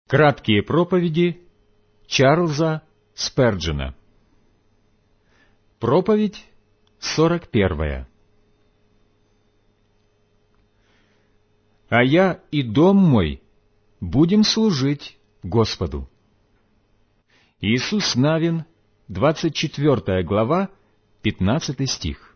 Краткие проповеди Чарльза Сперджена. Проповедь 41. «А я и дом мой будем служить Господу». Иисус Навин, 24 глава, 15 стих.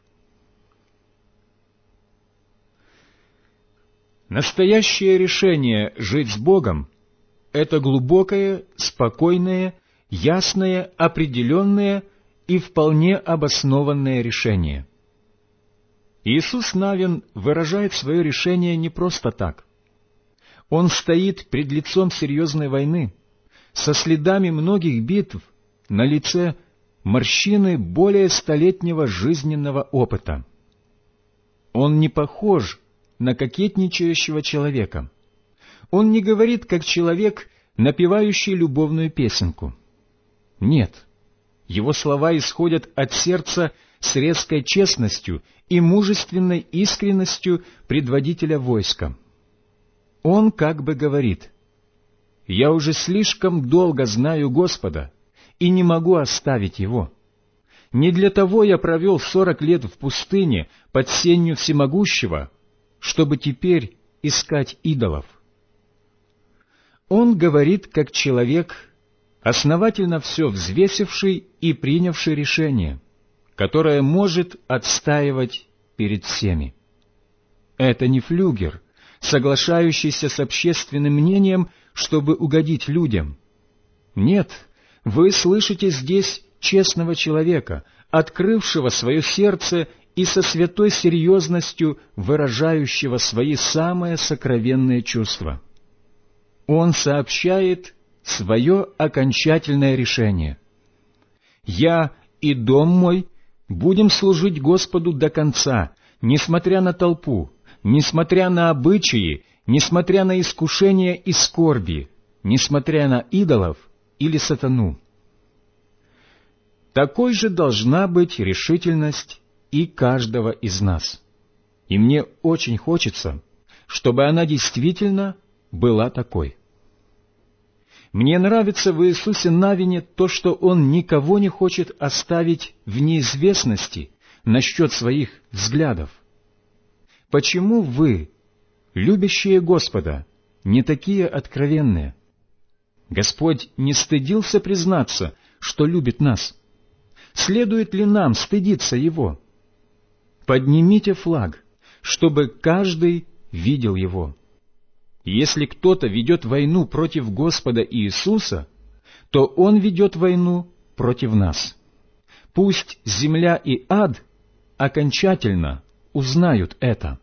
Настоящее решение жить с Богом — это глубокое, спокойное, ясное, определенное и вполне обоснованное решение. Иисус Навин выражает свое решение не просто так. Он стоит пред лицом серьезной войны, со следами многих битв, на лице морщины более столетнего жизненного опыта. Он не похож на кокетничающего человека. Он не говорит, как человек, напевающий любовную песенку. Нет, его слова исходят от сердца с резкой честностью и мужественной искренностью предводителя войска. Он как бы говорит: «Я уже слишком долго знаю Господа и не могу оставить Его. Не для того я провел 40 лет в пустыне под сенью Всемогущего, чтобы теперь искать идолов». Он говорит как человек, основательно все взвесивший и принявший решение, которое может отстаивать перед всеми. Это не флюгер, соглашающийся с общественным мнением, чтобы угодить людям. Нет, вы слышите здесь честного человека, открывшего свое сердце и со святой серьезностью выражающего свои самые сокровенные чувства. Он сообщает свое окончательное решение. «Я и дом мой будем служить Господу до конца, несмотря на толпу, несмотря на обычаи, несмотря на искушения и скорби, несмотря на идолов или сатану». Такой же должна быть решительность и каждого из нас. И мне очень хочется, чтобы она действительно была такой. Мне нравится в Иисусе Навине то, что Он никого не хочет оставить в неизвестности насчет своих взглядов. Почему вы, любящие Господа, не такие откровенные? Господь не стыдился признаться, что любит нас. Следует ли нам стыдиться Его? Поднимите флаг, чтобы каждый видел его. Если кто-то ведет войну против Господа Иисуса, то он ведет войну против нас. Пусть земля и ад окончательно узнают это.